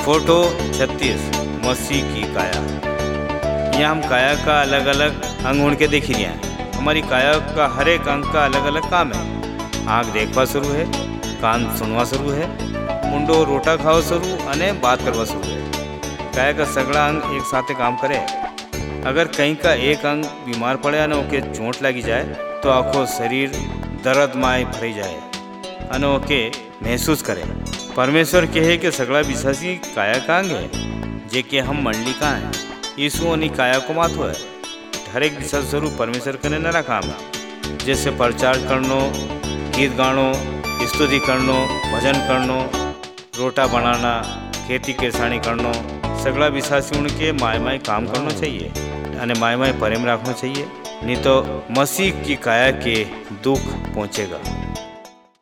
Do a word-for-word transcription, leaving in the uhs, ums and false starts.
Photo छत्तीस मसीह की काया। यहाँ हम काया का अलग अलग अंग उड़ के देखी रहे हैं। हमारी काया का हर एक अंग का अलग अलग काम है। आँख देखवा शुरू है, कान सुनवा शुरू है, मुंडो रोटा खावा शुरू अने बात करवा शुरू है। काया का सगड़ा अंग एक साथ काम करे। अगर कहीं का एक अंग बीमार पड़े और ओके चोट लगी जाए तो आखो शरीर दर्द माय भरी जाए अने ओके महसूस करे। परमेश्वर कहे कि सगड़ा विश्वासी काया का अंग है, जे कि हम मंडली का है। यीशु और काया को माथो है। हर एक विश्वास स्वरूप परमेश्वर करने नरा काम है, जैसे प्रचार करनो, गीत गानो, स्तुति करनो, भजन करनो, रोटा बनाना, खेती किसानी करनो। सगड़ा विश्वासी उनके माय माय काम करना चाहिए अने माय माय प्रेम रखना चाहिए, नहीं तो मसीह की काया के दुख पहुँचेगा।